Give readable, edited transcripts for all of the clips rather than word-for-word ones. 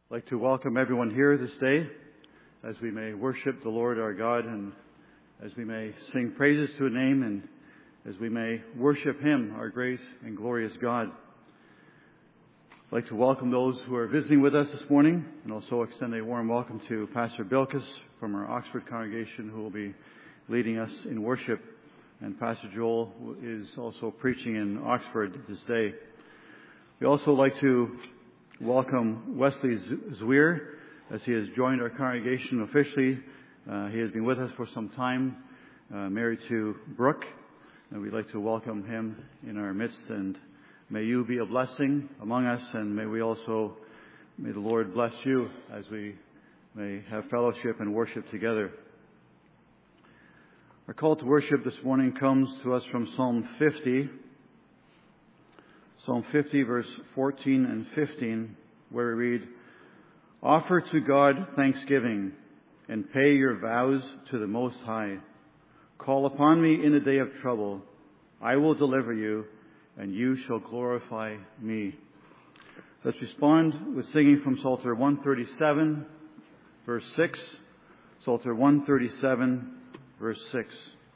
I'd like to welcome everyone here this day as we may worship the Lord our God and as we may sing praises to His name and as we may worship Him, our great and glorious God. I'd like to welcome those who are visiting with us this morning and also extend a warm welcome to Pastor Bilkis from our Oxford congregation who will be leading us in worship. And Pastor Joel is also preaching in Oxford this day. We also like to welcome Wesley Zwier as he has joined our congregation officially. He has been with us for some time, married to Brooke, and we'd like to welcome him in our midst. And may you be a blessing among us, and may the Lord bless you as we may have fellowship and worship together. Our call to worship this morning comes to us from Psalm 50. Psalm 50, verse 14 and 15, where we read, "Offer to God thanksgiving and pay your vows to the Most High. Call upon me in the day of trouble. I will deliver you, and you shall glorify me." Let's respond with singing from Psalter 137, verse 6. Psalter 137, verse 6.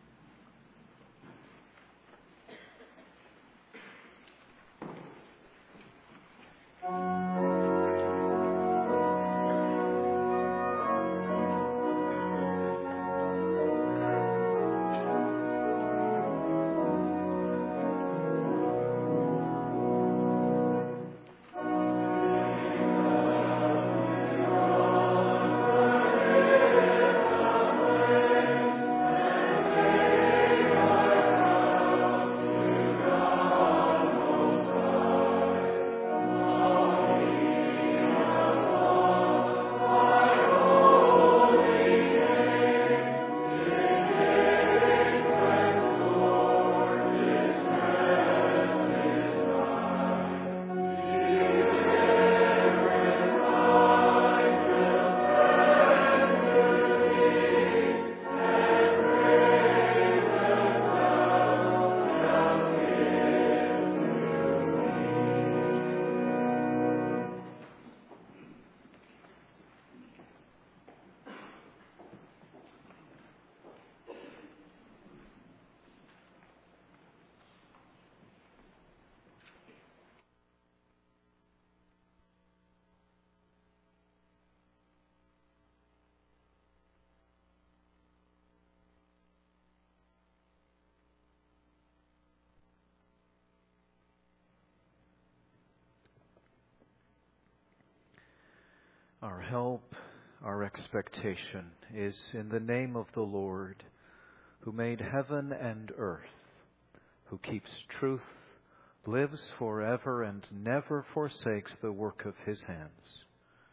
Our help, our expectation is in the name of the Lord, who made heaven and earth, who keeps truth, lives forever, and never forsakes the work of His hands.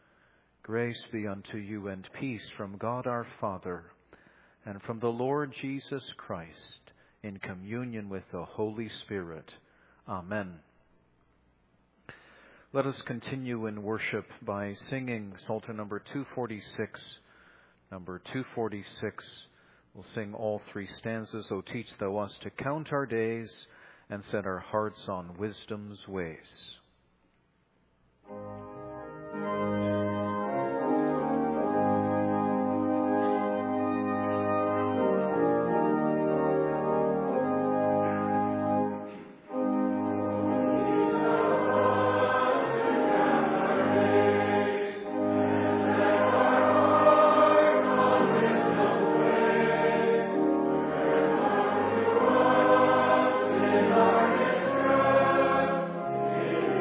Grace be unto you and peace from God our Father and from the Lord Jesus Christ, in communion with the Holy Spirit. Amen. Let us continue in worship by singing Psalter number 246. Number 246. We'll sing all three stanzas. O teach thou us to count our days and set our hearts on wisdom's ways. Amen.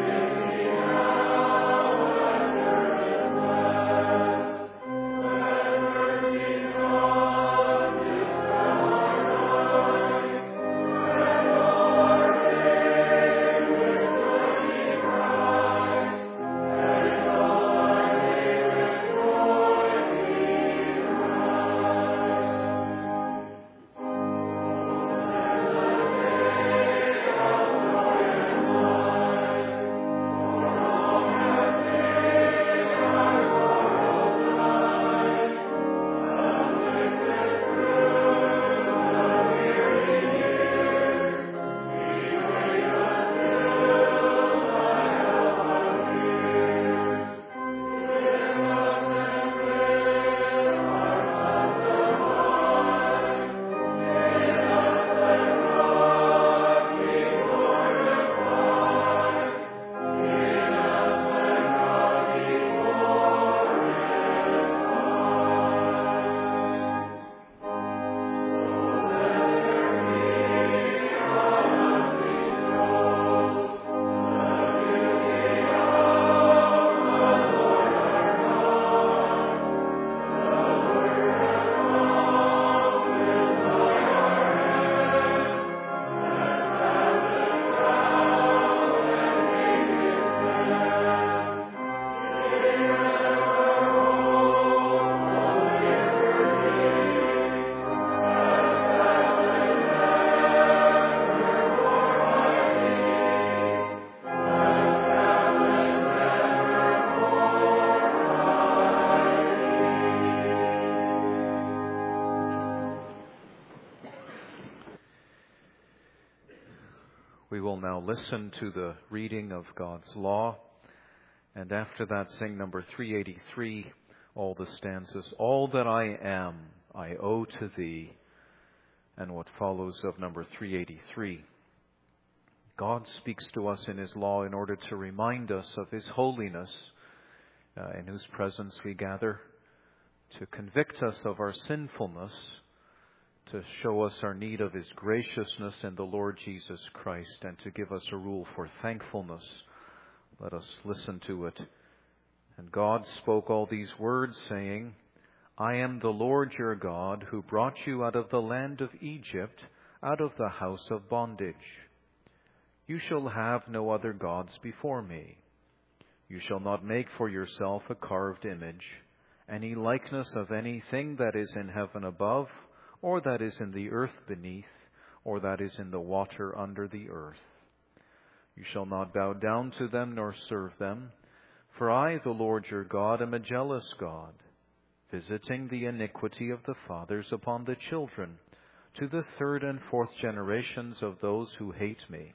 We will now listen to the reading of God's law, and after that sing number 383, all the stanzas, All that I am, I owe to thee, and what follows of number 383. God speaks to us in his law in order to remind us of his holiness, in whose presence we gather, to convict us of our sinfulness, to show us our need of his graciousness in the Lord Jesus Christ, and to give us a rule for thankfulness. Let us listen to it. And God spoke all these words, saying, I am the Lord your God, who brought you out of the land of Egypt, out of the house of bondage. You shall have no other gods before me. You shall not make for yourself a carved image, any likeness of anything that is in heaven above, or that is in the earth beneath, or that is in the water under the earth. You shall not bow down to them nor serve them, for I, the Lord your God, am a jealous God, visiting the iniquity of the fathers upon the children, to the third and fourth generations of those who hate me,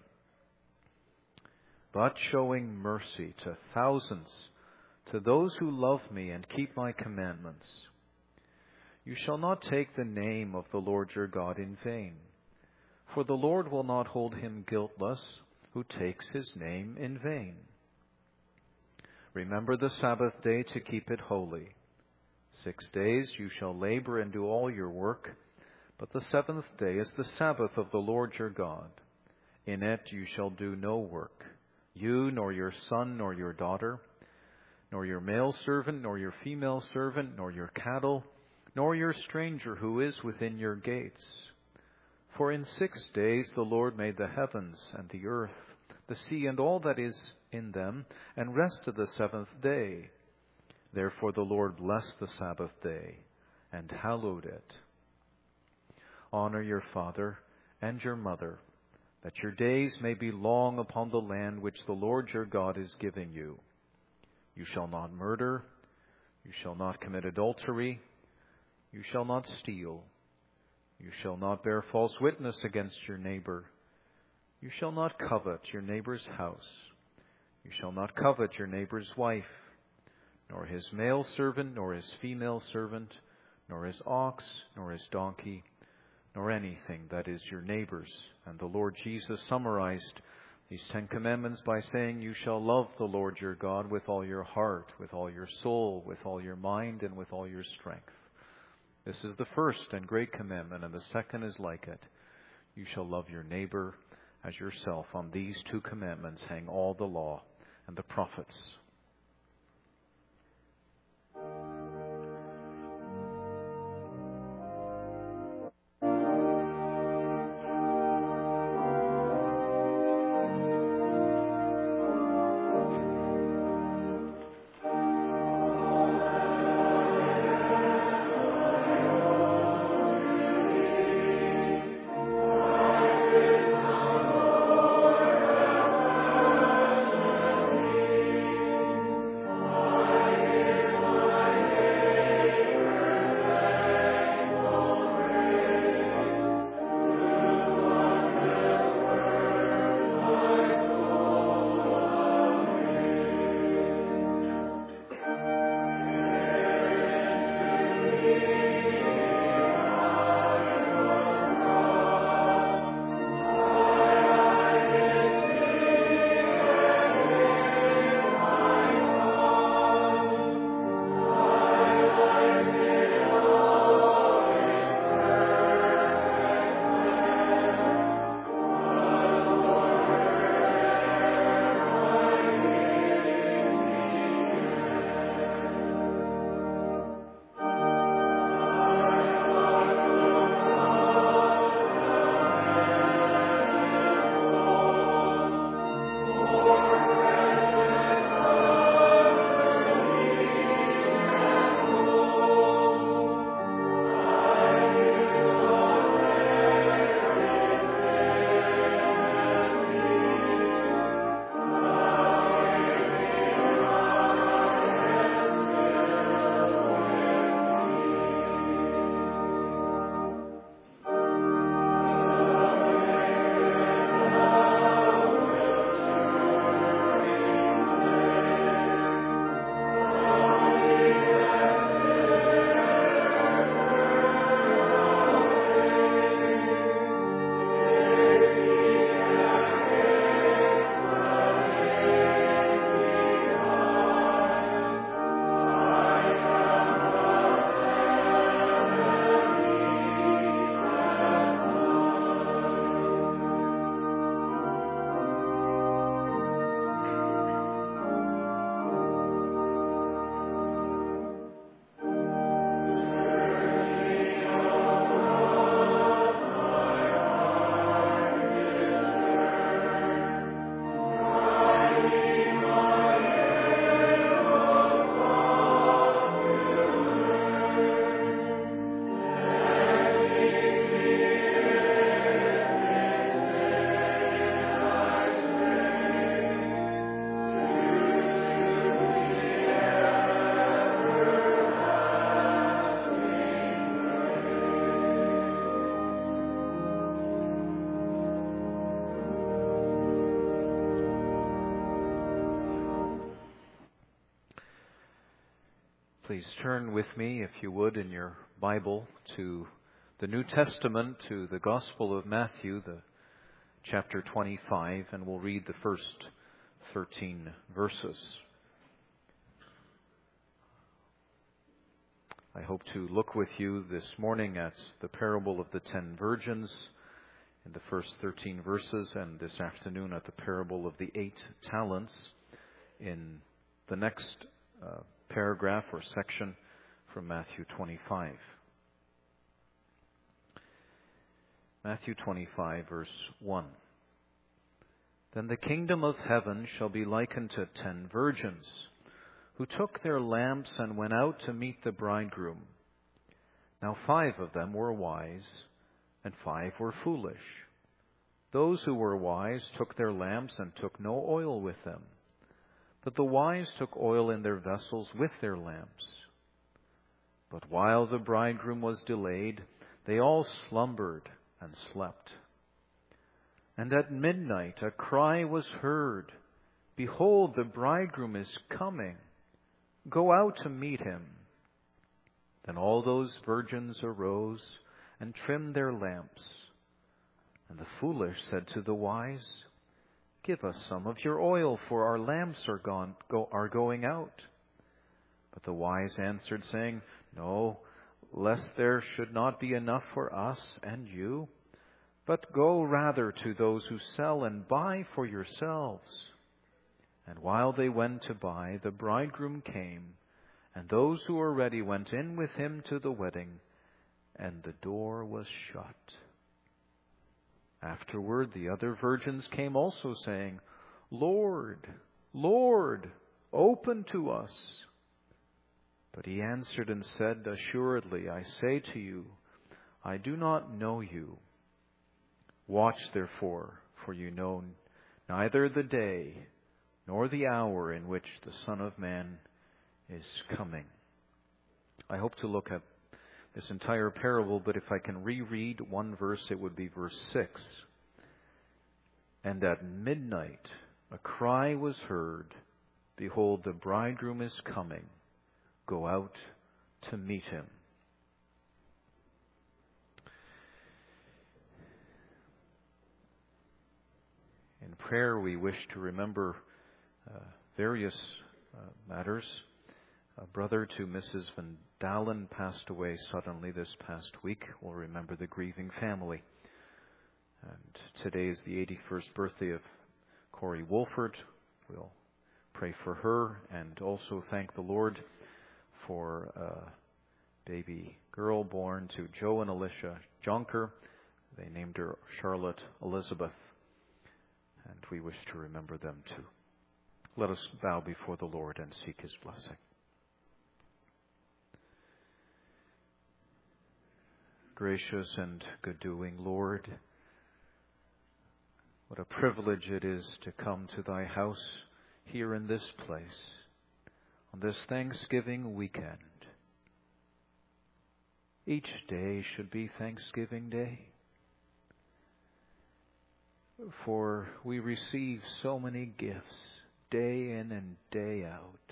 but showing mercy to thousands, to those who love me and keep my commandments. You shall not take the name of the Lord your God in vain, for the Lord will not hold him guiltless who takes his name in vain. Remember the Sabbath day to keep it holy. 6 days you shall labor and do all your work, but the seventh day is the Sabbath of the Lord your God. In it you shall do no work, you nor your son nor your daughter, nor your male servant nor your female servant, nor your cattle, nor your stranger who is within your gates. For in 6 days the Lord made the heavens and the earth, the sea and all that is in them, and rested the seventh day. Therefore the Lord blessed the Sabbath day and hallowed it. Honor your father and your mother, that your days may be long upon the land which the Lord your God is giving you. You shall not murder, you shall not commit adultery, you shall not steal, you shall not bear false witness against your neighbor, you shall not covet your neighbor's house, you shall not covet your neighbor's wife, nor his male servant, nor his female servant, nor his ox, nor his donkey, nor anything that is your neighbor's. And the Lord Jesus summarized these 10 commandments by saying, you shall love the Lord your God with all your heart, with all your soul, with all your mind, and with all your strength. This is the first and great commandment, and the second is like it. You shall love your neighbor as yourself. On these 2 commandments hang all the law and the prophets. Please turn with me, if you would, in your Bible to the New Testament, to the Gospel of Matthew, the chapter 25, and we'll read the first 13 verses. I hope to look with you this morning at the parable of the 10 virgins in the first 13 verses, and this afternoon at the parable of the 8 talents in the next paragraph or section from Matthew 25. Matthew 25, verse 1. Then the kingdom of heaven shall be likened to 10 virgins, who took their lamps and went out to meet the bridegroom. Now 5 of them were wise, and 5 were foolish. Those who were wise took their lamps and took no oil with them. But the wise took oil in their vessels with their lamps. But while the bridegroom was delayed, they all slumbered and slept. And at midnight a cry was heard, Behold, the bridegroom is coming. Go out to meet him. Then all those virgins arose and trimmed their lamps. And the foolish said to the wise, Give us some of your oil, for our lamps are going out. But the wise answered, saying, No, lest there should not be enough for us and you, but go rather to those who sell and buy for yourselves. And while they went to buy, the bridegroom came, and those who were ready went in with him to the wedding, and the door was shut. Afterward, the other virgins came also, saying, Lord, Lord, open to us. But he answered and said, Assuredly, I say to you, I do not know you. Watch therefore, for you know neither the day nor the hour in which the Son of Man is coming. I hope to look at this entire parable, but if I can reread one verse, it would be verse 6. And at midnight a cry was heard, Behold, the bridegroom is coming. Go out to meet him. In prayer, we wish to remember various matters. A brother to Mrs. Van Dalen passed away suddenly this past week. We'll remember the grieving family. And today is the 81st birthday of Corey Wolford. We'll pray for her and also thank the Lord for a baby girl born to Joe and Alicia Jonker. They named her Charlotte Elizabeth, and we wish to remember them too. Let us bow before the Lord and seek his blessing. Gracious and good-doing Lord, what a privilege it is to come to thy house here in this place on this Thanksgiving weekend. Each day should be Thanksgiving Day, for we receive so many gifts day in and day out.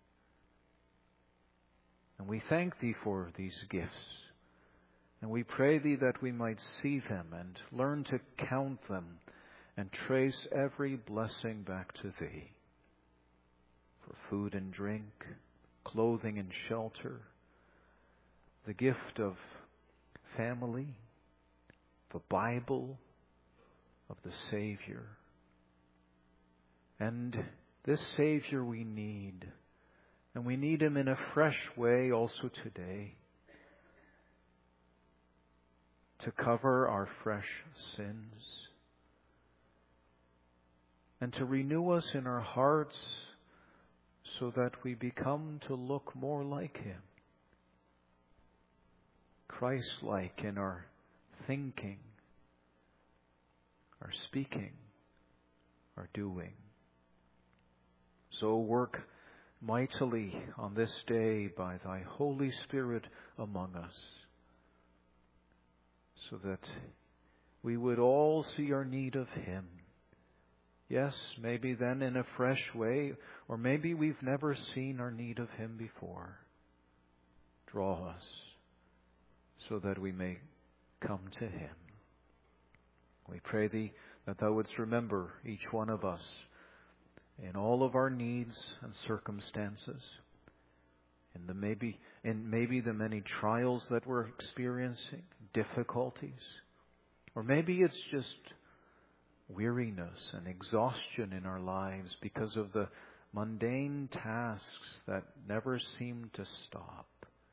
And we thank thee for these gifts. And we pray thee that we might see them and learn to count them and trace every blessing back to thee. For food and drink, clothing and shelter, the gift of family, the Bible, of the Savior. And this Savior we need, and we need him in a fresh way also today, to cover our fresh sins and to renew us in our hearts so that we become to look more like him, Christ-like in our thinking, our speaking, our doing. So work mightily on this day by thy Holy Spirit among us, so that we would all see our need of him. Yes, maybe then in a fresh way, or maybe we've never seen our need of him before. Draw us so that we may come to Him. We pray Thee that Thou wouldst remember each one of us in all of our needs and circumstances, in maybe the many trials that we're experiencing, difficulties, or maybe it's just weariness and exhaustion in our lives because of the mundane tasks that never seem to stop.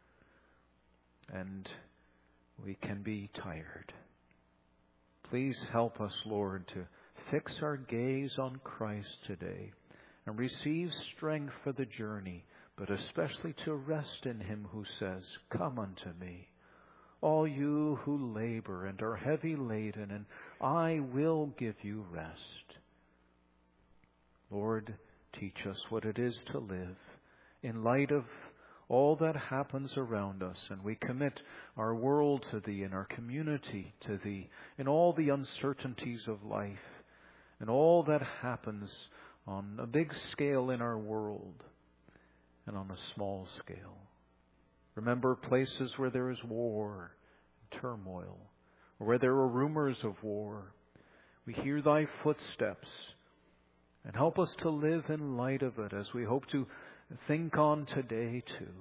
And we can be tired. Please help us, Lord, to fix our gaze on Christ today and receive strength for the journey, but especially to rest in Him who says, "Come unto me, all you who labor and are heavy laden, and I will give you rest." Lord, teach us what it is to live in light of all that happens around us, and we commit our world to Thee and our community to Thee, in all the uncertainties of life and all that happens on a big scale in our world and on a small scale. Remember places where there is war and turmoil, or where there are rumors of war. We hear Thy footsteps, and help us to live in light of it as we hope to think on today too.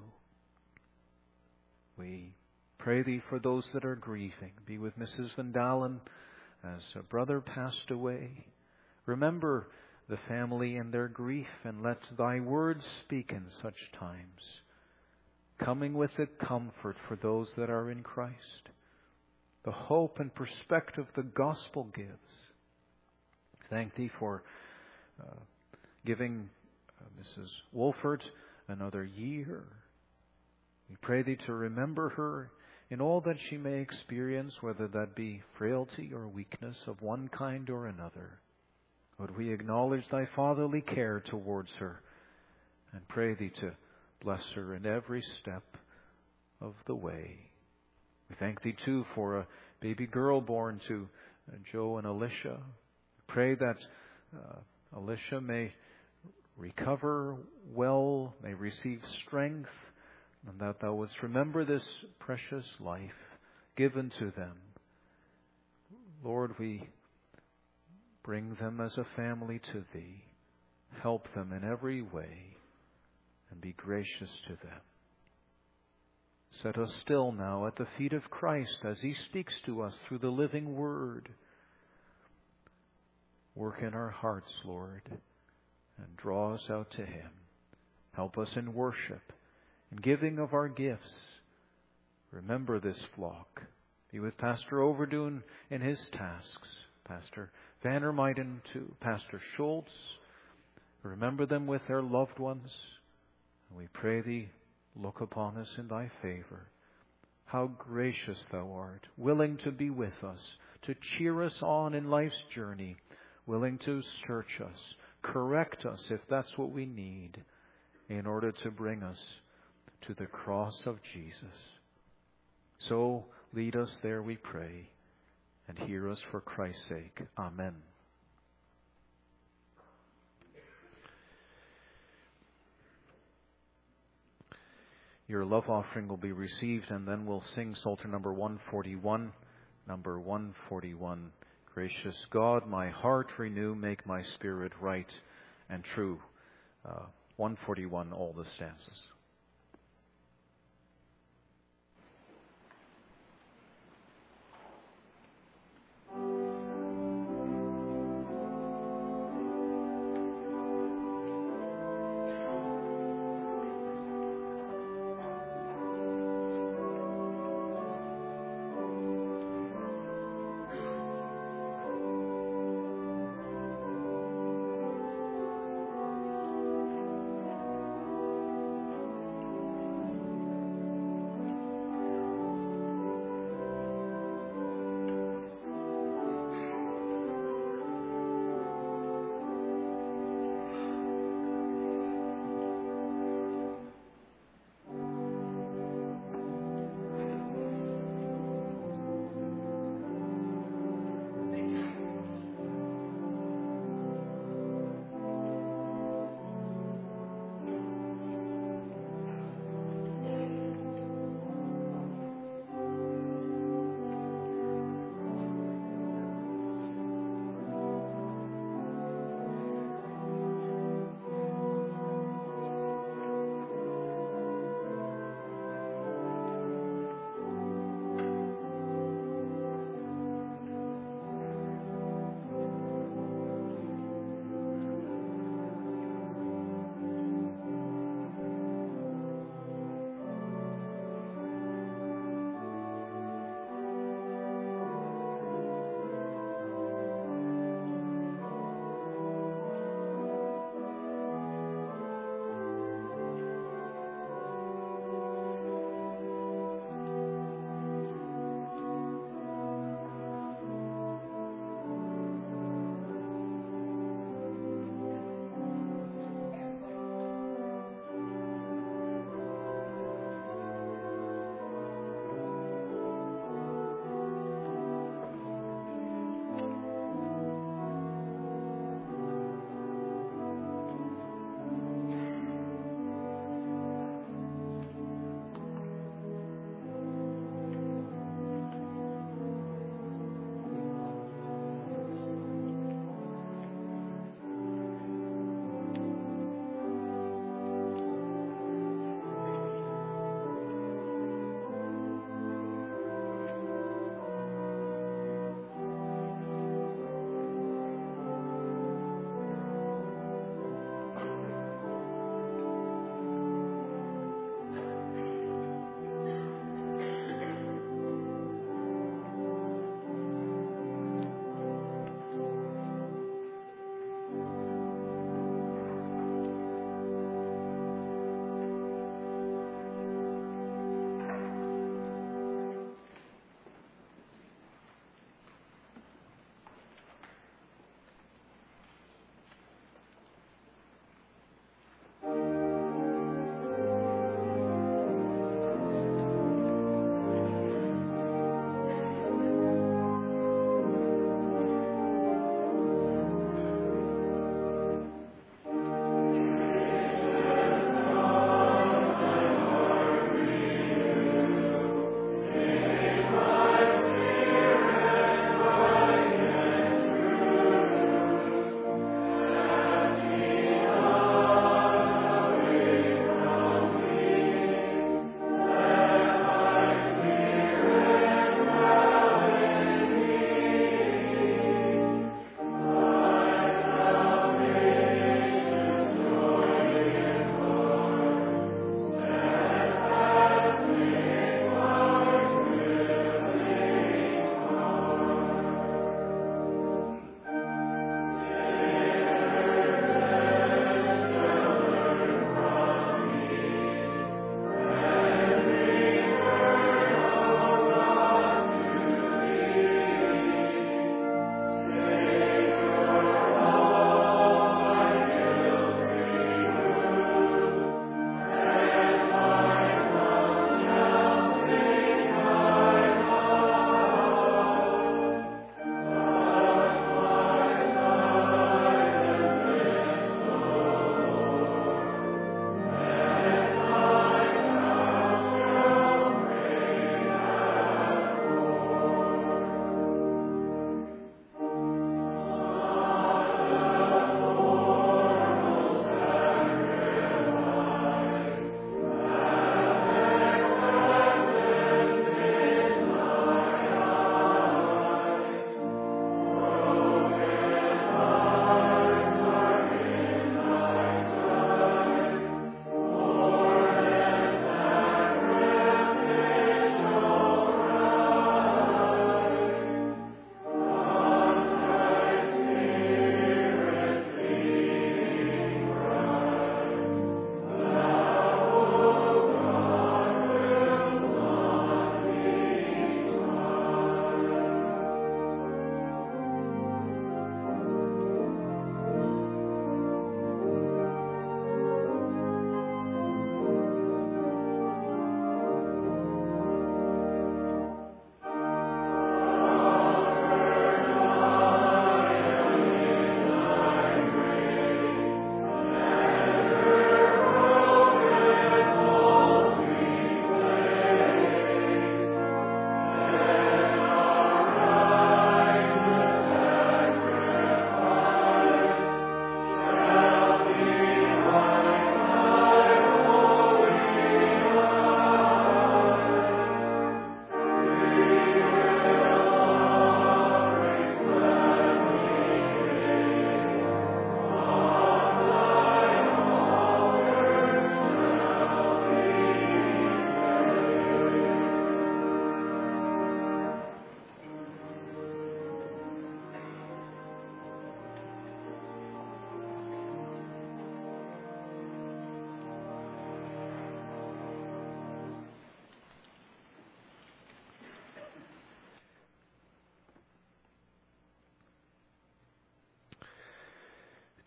We pray Thee for those that are grieving. Be with Mrs. Van Dalen as a brother passed away. Remember the family in their grief, and let Thy word speak in such times, coming with the comfort for those that are in Christ, the hope and perspective the gospel gives. Thank Thee for giving Mrs. Wolford another year. We pray Thee to remember her in all that she may experience, whether that be frailty or weakness of one kind or another. Would we acknowledge Thy fatherly care towards her, and pray Thee to bless her in every step of the way. We thank Thee too for a baby girl born to Joe and Alicia. Pray that Alicia may recover well, may receive strength, and that Thou wouldst remember this precious life given to them. Lord, we bring them as a family to Thee. Help them in every way, and be gracious to them. Set us still now at the feet of Christ as He speaks to us through the living Word. Work in our hearts, Lord, and draw us out to Him. Help us in worship, in giving of our gifts. Remember this flock. Be with Pastor Overdoon in his tasks, Pastor Vandermeiden too, Pastor Schultz. Remember them with their loved ones. And we pray Thee, look upon us in Thy favor. How gracious Thou art, willing to be with us, to cheer us on in life's journey, willing to search us, correct us if that's what we need, in order to bring us to the cross of Jesus. So lead us there, we pray, and hear us for Christ's sake. Amen. Your love offering will be received, and then we'll sing Psalter number 141. Number 141. Gracious God, my heart renew, make my spirit right and true. 141, all the stanzas.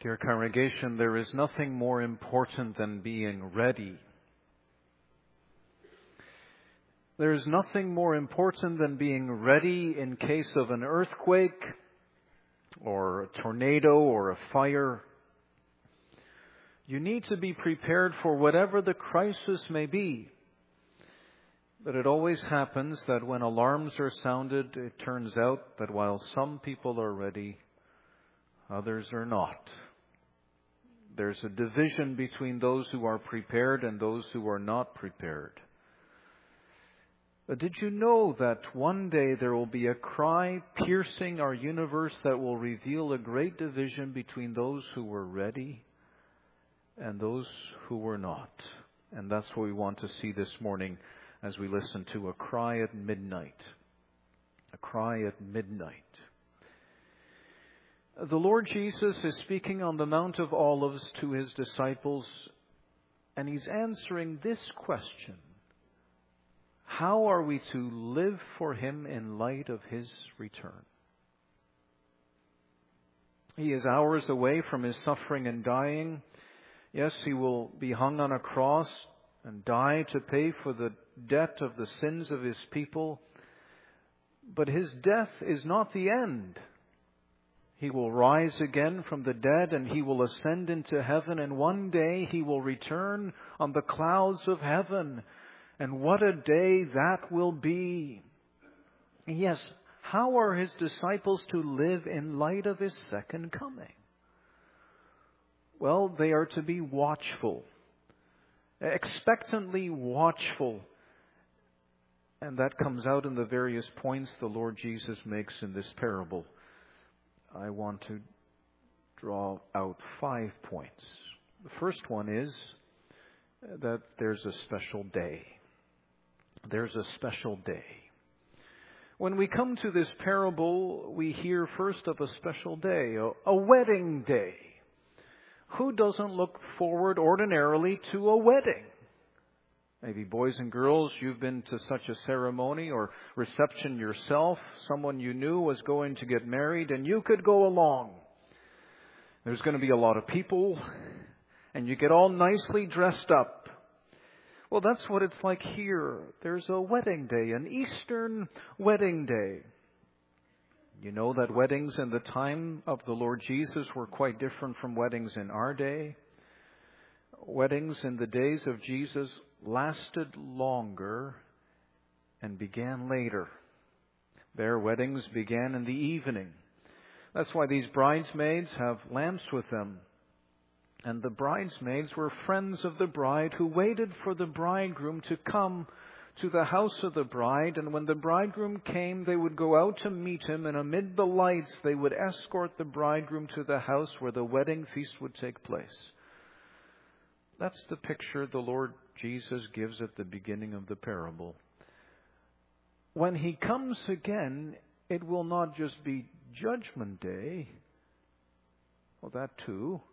Dear congregation, there is nothing more important than being ready. There is nothing more important than being ready in case of an earthquake or a tornado or a fire. You need to be prepared for whatever the crisis may be. But it always happens that when alarms are sounded, it turns out that while some people are ready, others are not. There's a division between those who are prepared and those who are not prepared. But did you know that one day there will be a cry piercing our universe that will reveal a great division between those who were ready and those who were not? And that's what we want to see this morning as we listen to a cry at midnight. A cry at midnight. The Lord Jesus is speaking on the Mount of Olives to his disciples, and he's answering this question: how are we to live for him in light of his return? He is hours away from his suffering and dying. Yes, he will be hung on a cross and die to pay for the debt of the sins of his people. But his death is not the end. He will rise again from the dead and he will ascend into heaven, and one day he will return on the clouds of heaven. And what a day that will be. Yes, how are his disciples to live in light of his second coming? Well, they are to be watchful, expectantly watchful. And that comes out in the various points the Lord Jesus makes in this parable. I want to draw out 5 points. The first one is that there's a special day. There's a special day. When we come to this parable, we hear first of a special day, a wedding day. Who doesn't look forward ordinarily to a wedding? Maybe boys and girls, you've been to such a ceremony or reception yourself. Someone you knew was going to get married and you could go along. There's going to be a lot of people and you get all nicely dressed up. Well, that's what it's like here. There's a wedding day, an Eastern wedding day. You know that weddings in the time of the Lord Jesus were quite different from weddings in our day. Weddings in the days of Jesus lasted longer and began later. Their weddings began in the evening. That's why these bridesmaids have lamps with them. And the bridesmaids were friends of the bride who waited for the bridegroom to come to the house of the bride. And when the bridegroom came, they would go out to meet him. And amid the lights, they would escort the bridegroom to the house where the wedding feast would take place. That's the picture the Lord Jesus gives at the beginning of the parable. When he comes again, it will not just be Judgment Day, well, that too,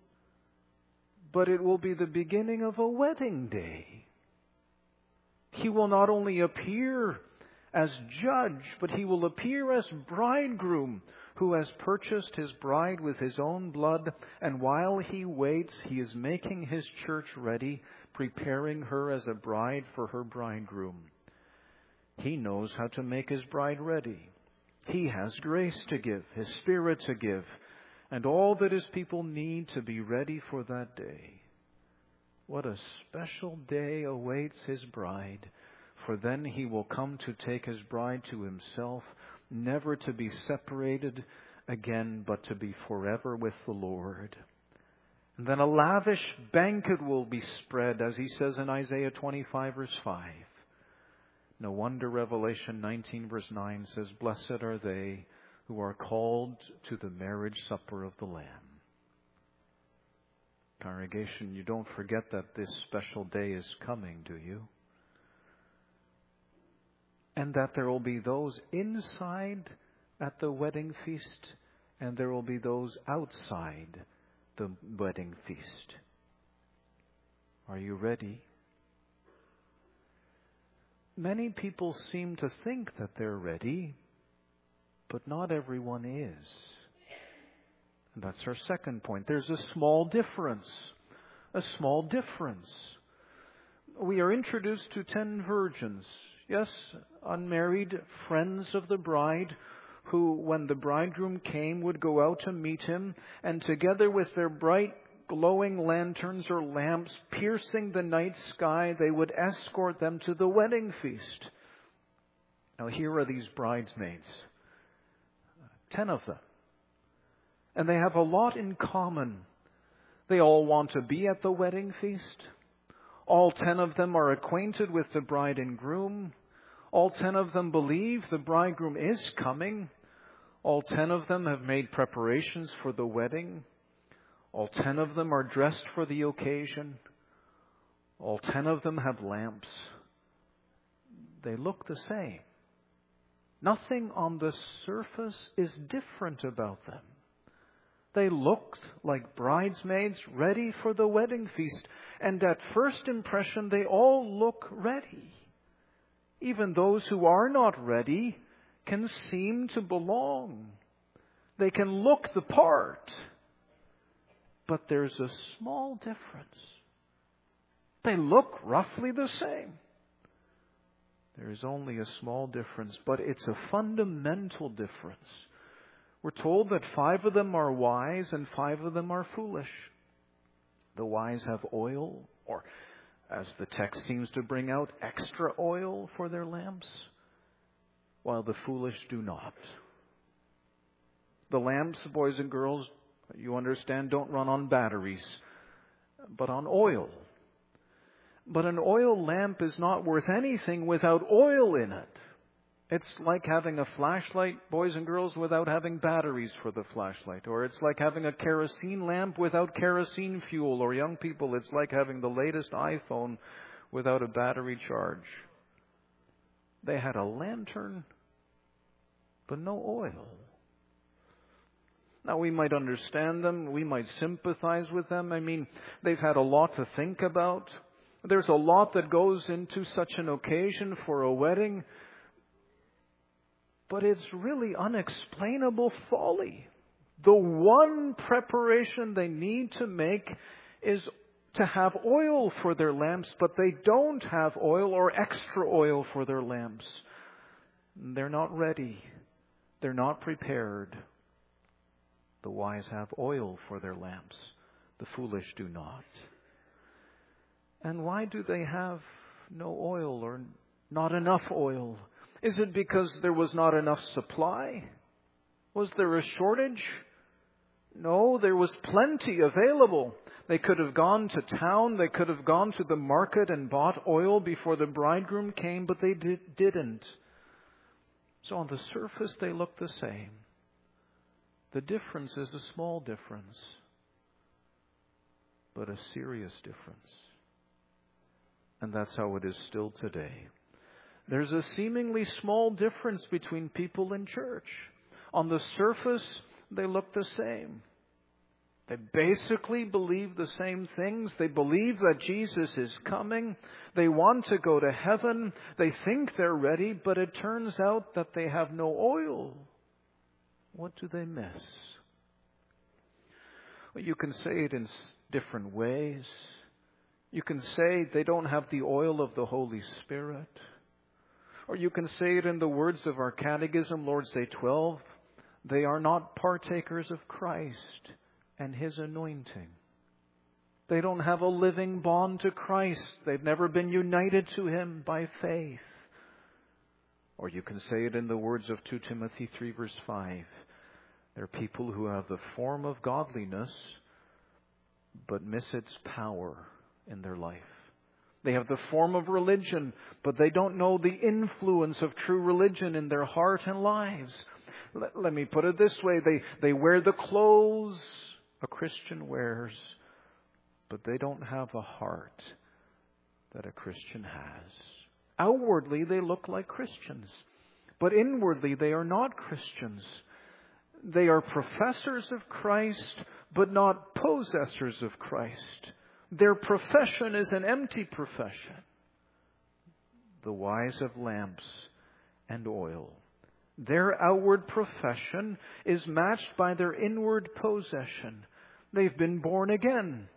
but it will be the beginning of a wedding day. He will not only appear as judge, but he will appear as bridegroom who has purchased his bride with his own blood. And while he waits, he is making his church ready, preparing her as a bride for her bridegroom. He knows how to make his bride ready. He has grace to give, his Spirit to give, and all that his people need to be ready for that day. What a special day awaits his bride, for then he will come to take his bride to himself, never to be separated again, but to be forever with the Lord. And then a lavish banquet will be spread, as he says in Isaiah 25, verse 5. No wonder Revelation 19, verse 9 says, "Blessed are they who are called to the marriage supper of the Lamb." Congregation, you don't forget that this special day is coming, do you? And that there will be those inside at the wedding feast, and there will be those outside the wedding feast. Are you ready? Many people seem to think that they're ready, but not everyone is. That's our second point. There's a small difference. A small difference. We are introduced to 10 virgins. Yes, unmarried friends of the bride who, when the bridegroom came, would go out to meet him, and together with their bright glowing lanterns or lamps piercing the night sky, they would escort them to the wedding feast. Now here are these bridesmaids. 10 of them. And they have a lot in common. They all want to be at the wedding feast. All 10 of them are acquainted with the bride and groom. All 10 of them believe the bridegroom is coming. All 10 of them have made preparations for the wedding. All 10 of them are dressed for the occasion. All 10 of them have lamps. They look the same. Nothing on the surface is different about them. They looked like bridesmaids ready for the wedding feast. And at first impression, they all look ready. Even those who are not ready can seem to belong. They can look the part. But there's a small difference. They look roughly the same. There is only a small difference, but it's a fundamental difference. We're told that 5 of them are wise and 5 of them are foolish. The wise have oil, or as the text seems to bring out, extra oil for their lamps, while the foolish do not. The lamps, boys and girls, you understand, don't run on batteries, but on oil. But an oil lamp is not worth anything without oil in it. It's like having a flashlight, boys and girls, without having batteries for the flashlight. Or it's like having a kerosene lamp without kerosene fuel. Or young people, it's like having the latest iPhone without a battery charge. They had a lantern, but no oil. Now, we might understand them. We might sympathize with them. I mean, they've had a lot to think about. There's a lot that goes into such an occasion for a wedding. But it's really unexplainable folly. The one preparation they need to make is to have oil for their lamps, but they don't have oil or extra oil for their lamps. They're not ready. They're not prepared. The wise have oil for their lamps. The foolish do not. And why do they have no oil or not enough oil? Is it because there was not enough supply? Was there a shortage? No, there was plenty available. They could have gone to town. They could have gone to the market and bought oil before the bridegroom came, but they didn't. So on the surface, they look the same. The difference is a small difference, but a serious difference. And that's how it is still today. There's a seemingly small difference between people in church. On the surface, they look the same. They basically believe the same things. They believe that Jesus is coming. They want to go to heaven. They think they're ready, but it turns out that they have no oil. What do they miss? Well, you can say it in different ways. You can say they don't have the oil of the Holy Spirit. Or you can say it in the words of our Catechism, Lord's Day 12, they are not partakers of Christ and His anointing. They don't have a living bond to Christ. They've never been united to Him by faith. Or you can say it in the words of 2 Timothy 3 verse 5. They're people who have the form of godliness, but miss its power in their life. They have the form of religion, but they don't know the influence of true religion in their heart and lives. Let me put it this way. They wear the clothes a Christian wears, but they don't have a heart that a Christian has. Outwardly, they look like Christians, but inwardly, they are not Christians. They are professors of Christ, but not possessors of Christ. Their profession is an empty profession. The wise have lamps and oil. Their outward profession is matched by their inward possession. They've been born again.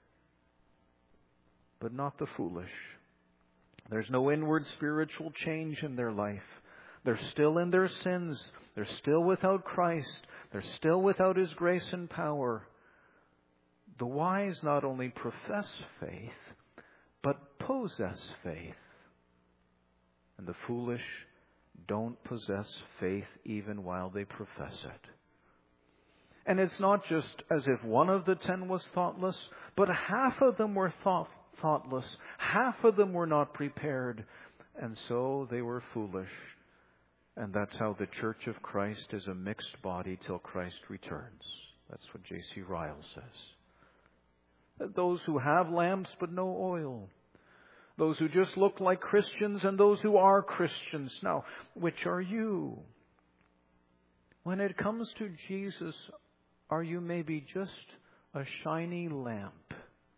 But not the foolish. There's no inward spiritual change in their life. They're still in their sins. They're still without Christ. They're still without His grace and power. The wise not only profess faith, but possess faith. And the foolish don't possess faith even while they profess it. And it's not just as if one of the 10 was thoughtless, but half of them were thoughtless. Half of them were not prepared. And so they were foolish. And that's how the Church of Christ is a mixed body till Christ returns. That's what J.C. Ryle says. Those who have lamps but no oil. Those who just look like Christians and those who are Christians. Now, which are you? When it comes to Jesus, are you maybe just a shiny lamp,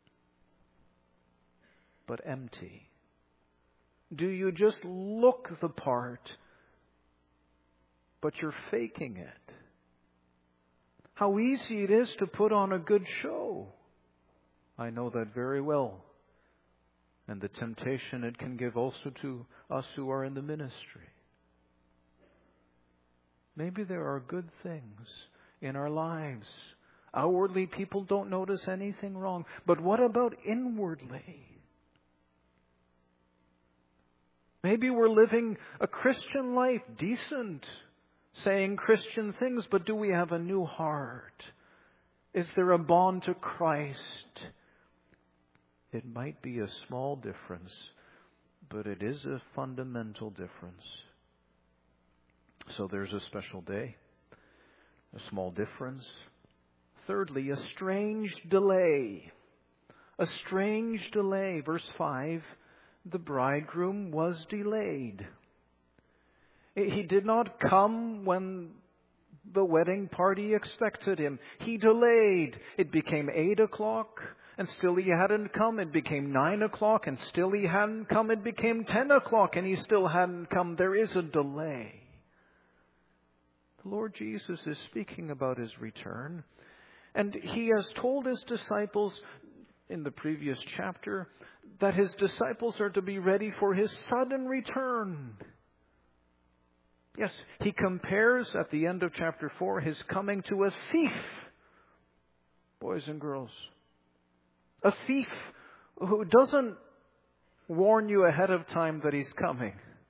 but empty? Do you just look the part, but you're faking it? How easy it is to put on a good show. I know that very well. And the temptation it can give also to us who are in the ministry. Maybe there are good things in our lives. Outwardly, people don't notice anything wrong. But what about inwardly? Maybe we're living a Christian life, decent, saying Christian things, but do we have a new heart? Is there a bond to Christ? It might be a small difference, but it is a fundamental difference. So there's a special day, a small difference. Thirdly, a strange delay. A strange delay. Verse 5, the bridegroom was delayed. He did not come when the wedding party expected him. He delayed. It became 8 o'clock. And still he hadn't come. It became 9 o'clock, and still he hadn't come. It became 10 o'clock, and he still hadn't come. There is a delay. The Lord Jesus is speaking about His return. And He has told His disciples in the previous chapter that His disciples are to be ready for His sudden return. Yes, He compares at the end of chapter 4 His coming to a thief. Boys and girls. A thief who doesn't warn you ahead of time that he's coming.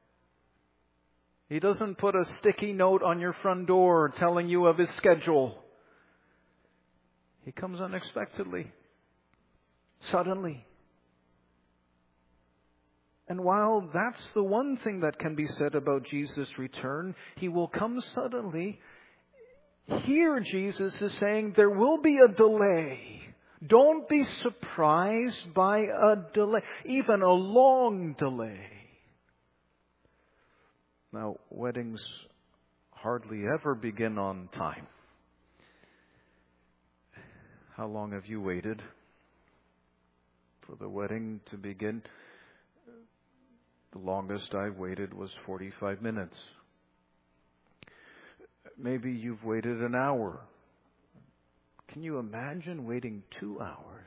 He doesn't put a sticky note on your front door telling you of his schedule. He comes unexpectedly, suddenly. And while that's the one thing that can be said about Jesus' return, He will come suddenly. Here Jesus is saying there will be a delay. Don't be surprised by a delay, even a long delay. Now, weddings hardly ever begin on time. How long have you waited for the wedding to begin? The longest I waited was 45 minutes. Maybe you've waited an hour. Can you imagine waiting 2 hours?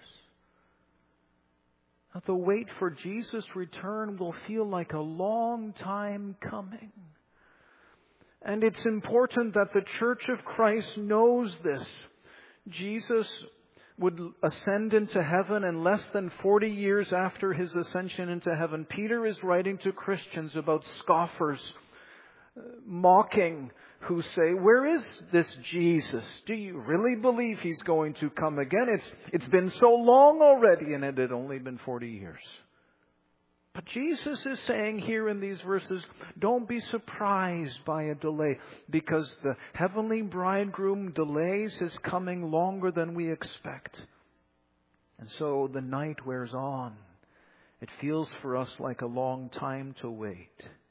Now, the wait for Jesus' return will feel like a long time coming. And it's important that the Church of Christ knows this. Jesus would ascend into heaven, and less than 40 years after His ascension into heaven, Peter is writing to Christians about scoffers, mocking, who say, where is this Jesus? Do you really believe He's going to come again? It's been so long already, and it had only been 40 years. But Jesus is saying here in these verses, don't be surprised by a delay, because the heavenly bridegroom delays His coming longer than we expect. And so the night wears on. It feels for us like a long time to wait.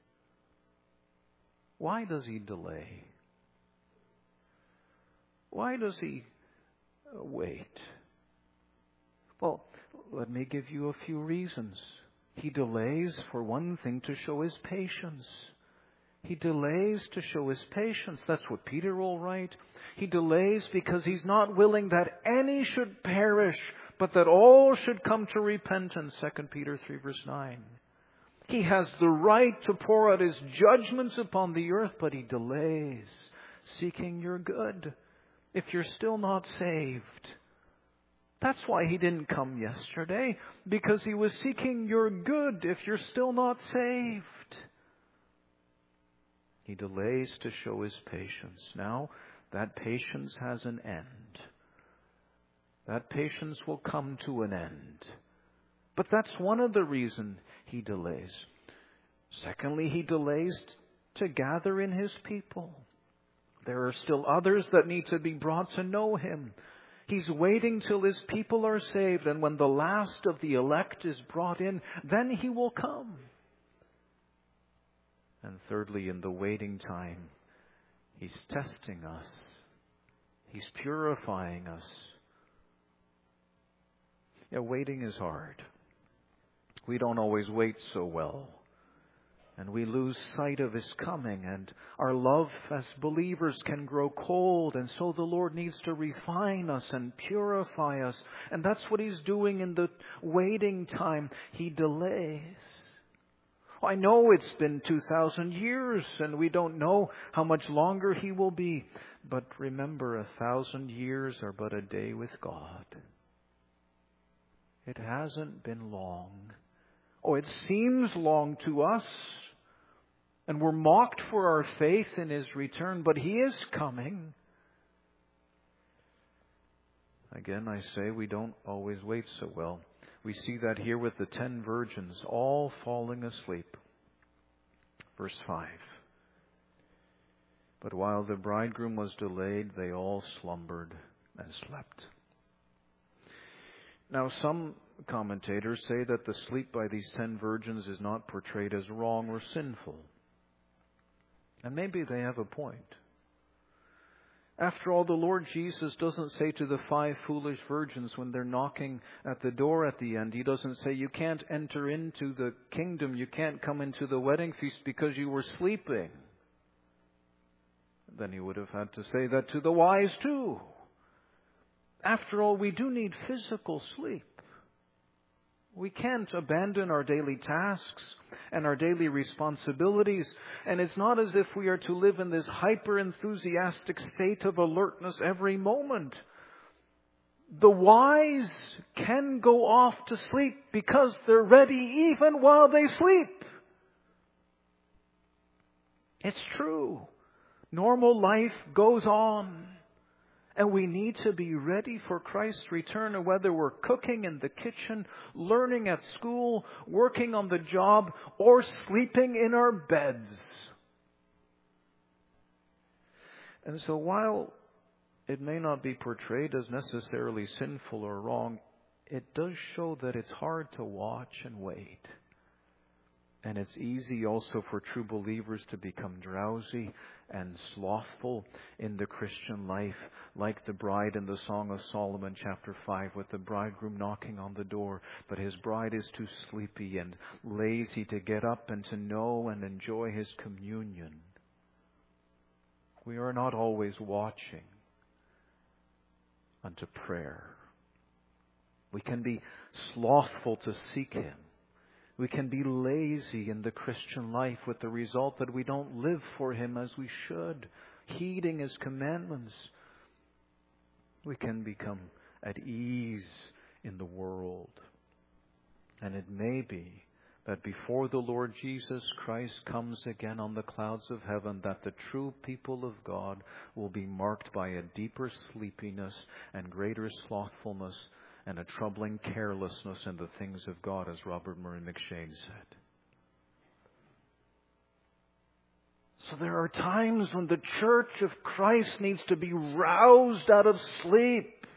Why does He delay? Why does He wait? Well, let me give you a few reasons. He delays, for one thing, to show His patience. He delays to show his patience. That's what Peter will write. He delays because he's not willing that any should perish, but that all should come to repentance. 2 Peter 3 verse 9. He has the right to pour out his judgments upon the earth, but he delays, seeking your good if you're still not saved. That's why he didn't come yesterday, because he was seeking your good if you're still not saved. He delays to show his patience. Now, that patience has an end. That patience will come to an end. But that's one of the reasons he delays. Secondly, he delays to gather in his people. There are still others that need to be brought to know him. He's waiting till his people are saved, and when the last of the elect is brought in, then he will come. And thirdly, in the waiting time, he's testing us. He's purifying us. Yeah, waiting is hard. We don't always wait so well. And we lose sight of his coming, and our love as believers can grow cold, and so the Lord needs to refine us and purify us. And that's what he's doing in the waiting time. He delays. I know it's been 2,000 years, and we don't know how much longer he will be. But remember, 1,000 years are but a day with God. It hasn't been long. Oh, it seems long to us. And we're mocked for our faith in his return, but he is coming. Again, I say we don't always wait so well. We see that here with the 10 virgins, all falling asleep. Verse 5. But while the bridegroom was delayed, they all slumbered and slept. Now, some commentators say that the sleep by these 10 virgins is not portrayed as wrong or sinful. And maybe they have a point. After all, the Lord Jesus doesn't say to the 5 foolish virgins when they're knocking at the door at the end, he doesn't say, you can't enter into the kingdom, you can't come into the wedding feast because you were sleeping. Then he would have had to say that to the wise too. After all, we do need physical sleep. We can't abandon our daily tasks and our daily responsibilities. And it's not as if we are to live in this hyper-enthusiastic state of alertness every moment. The wise can go off to sleep because they're ready even while they sleep. It's true. Normal life goes on. And we need to be ready for Christ's return, whether we're cooking in the kitchen, learning at school, working on the job, or sleeping in our beds. And so while it may not be portrayed as necessarily sinful or wrong, it does show that it's hard to watch and wait. And it's easy also for true believers to become drowsy and slothful in the Christian life, like the bride in the Song of Solomon, chapter 5, with the bridegroom knocking on the door, but his bride is too sleepy and lazy to get up and to know and enjoy his communion. We are not always watching unto prayer. We can be slothful to seek him. We can be lazy in the Christian life with the result that we don't live for him as we should, heeding his commandments. We can become at ease in the world. And it may be that before the Lord Jesus Christ comes again on the clouds of heaven, that the true people of God will be marked by a deeper sleepiness and greater slothfulness and a troubling carelessness in the things of God, as Robert Murray McCheyne said. So there are times when the church of Christ needs to be roused out of sleep.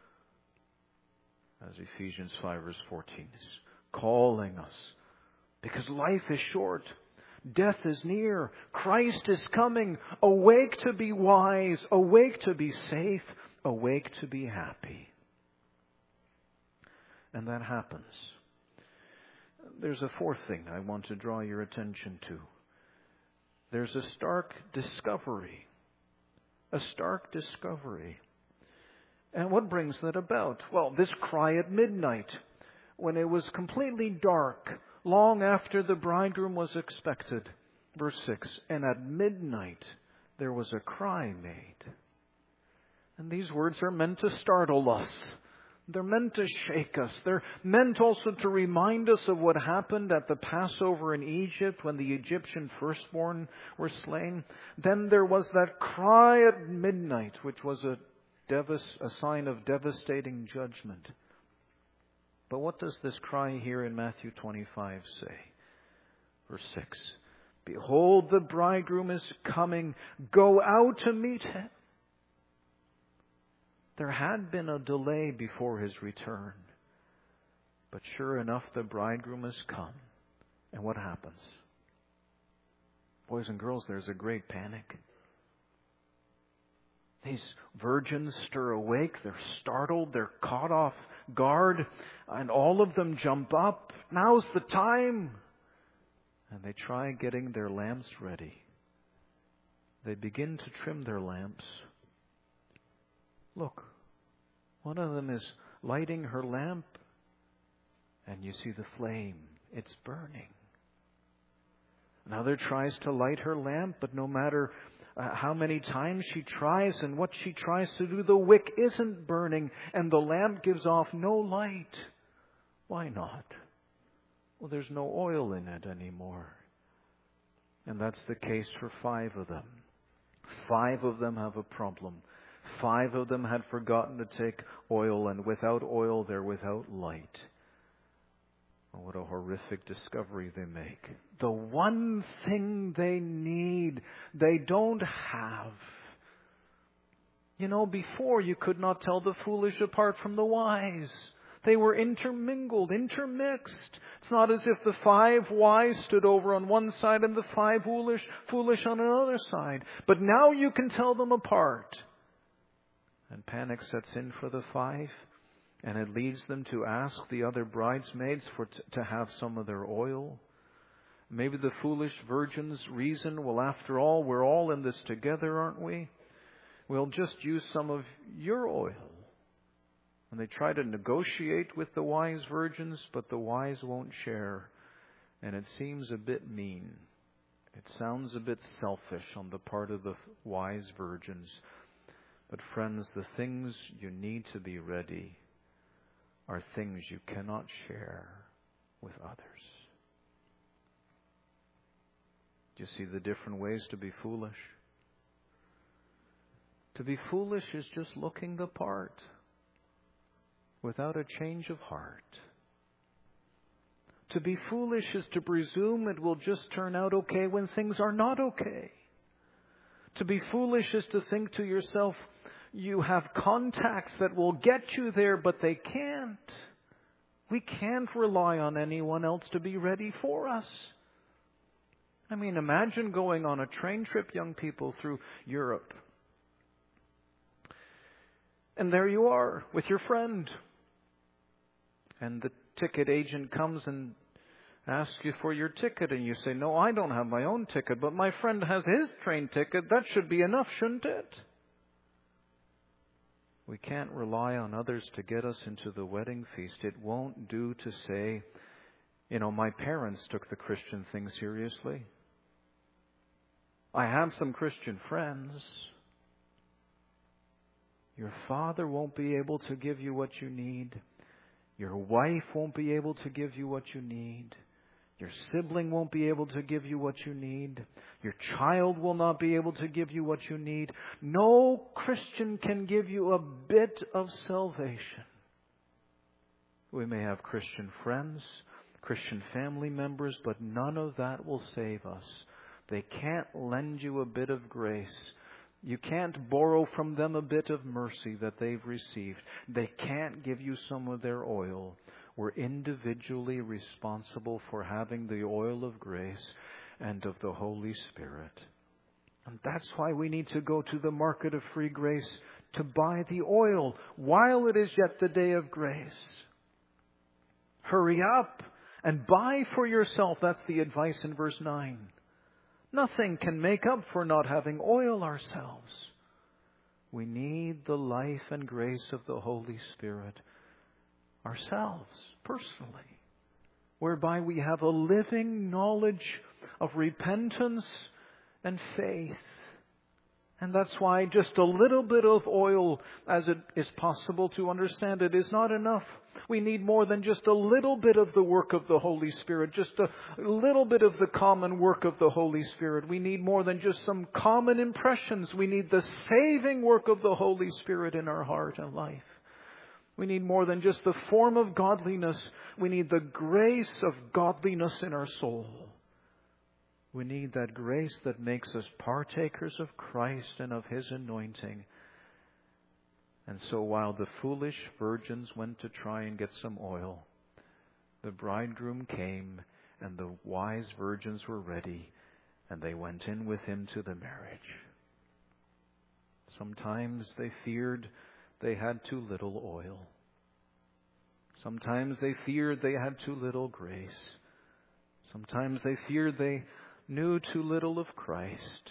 As Ephesians 5 verse 14 is calling us. Because life is short. Death is near. Christ is coming. Awake to be wise. Awake to be safe. Awake to be happy. And that happens. There's a fourth thing I want to draw your attention to. there's a stark discovery. A stark discovery. And what brings that about? Well, this cry at midnight, when it was completely dark, long after the bridegroom was expected. Verse 6, and at midnight there was a cry made. And these words are meant to startle us. They're meant to shake us. They're meant also to remind us of what happened at the Passover in Egypt when the Egyptian firstborn were slain. Then there was that cry at midnight, which was a sign of devastating judgment. But what does this cry here in Matthew 25 say? Verse 6, behold, the bridegroom is coming. Go out to meet him. There had been a delay before his return. But sure enough, the bridegroom has come. And what happens? Boys and girls, there's a great panic. These virgins stir awake. They're startled. They're caught off guard. And all of them jump up. Now's the time. And they try getting their lamps ready. They begin to trim their lamps. Look, one of them is lighting her lamp, and you see the flame. It's burning. Another tries to light her lamp, but no matter how many times she tries and what she tries to do, the wick isn't burning, and the lamp gives off no light. Why not? Well, there's no oil in it anymore. And that's the case for 5 of them. 5 of them have a problem. 5 of them had forgotten to take oil, and without oil, they're without light. Oh, what a horrific discovery they make. The one thing they need, they don't have. You know, before you could not tell the foolish apart from the wise. They were intermingled, intermixed. It's not as if the 5 wise stood over on one side and the 5 foolish on another side. But now you can tell them apart. And panic sets in for the 5, and it leads them to ask the other bridesmaids to have some of their oil. Maybe the foolish virgins reason, well, after all, we're all in this together, aren't we? We'll just use some of your oil. And they try to negotiate with the wise virgins, but the wise won't share. And it seems a bit mean. It sounds a bit selfish on the part of the wise virgins. But friends, the things you need to be ready are things you cannot share with others. Do you see the different ways to be foolish? To be foolish is just looking the part without a change of heart. To be foolish is to presume it will just turn out okay when things are not okay. To be foolish is to think to yourself, you have contacts that will get you there, but they can't. We can't rely on anyone else to be ready for us. I mean, imagine going on a train trip, young people, through Europe. And there you are with your friend. And the ticket agent comes and asks you for your ticket. And you say, no, I don't have my own ticket, but my friend has his train ticket. That should be enough, shouldn't it? We can't rely on others to get us into the wedding feast. It won't do to say, you know, my parents took the Christian thing seriously. I have some Christian friends. Your father won't be able to give you what you need. Your wife won't be able to give you what you need. Your sibling won't be able to give you what you need. Your child will not be able to give you what you need. No Christian can give you a bit of salvation. We may have Christian friends, Christian family members, but none of that will save us. They can't lend you a bit of grace. You can't borrow from them a bit of mercy that they've received. They can't give you some of their oil. We're individually responsible for having the oil of grace and of the Holy Spirit. And that's why we need to go to the market of free grace to buy the oil while it is yet the day of grace. Hurry up and buy for yourself. That's the advice in verse 9. Nothing can make up for not having oil ourselves. We need the life and grace of the Holy Spirit ourselves, personally, whereby we have a living knowledge of repentance and faith. And that's why just a little bit of oil, as it is possible to understand it, is not enough. We need more than just a little bit of the work of the Holy Spirit, just a little bit of the common work of the Holy Spirit. We need more than just some common impressions. We need the saving work of the Holy Spirit in our heart and life. We need more than just the form of godliness. We need the grace of godliness in our soul. We need that grace that makes us partakers of Christ and of His anointing. And so while the foolish virgins went to try and get some oil, the bridegroom came and the wise virgins were ready, and they went in with him to the marriage. Sometimes they feared they had too little oil. Sometimes they feared they had too little grace. Sometimes they feared they knew too little of Christ.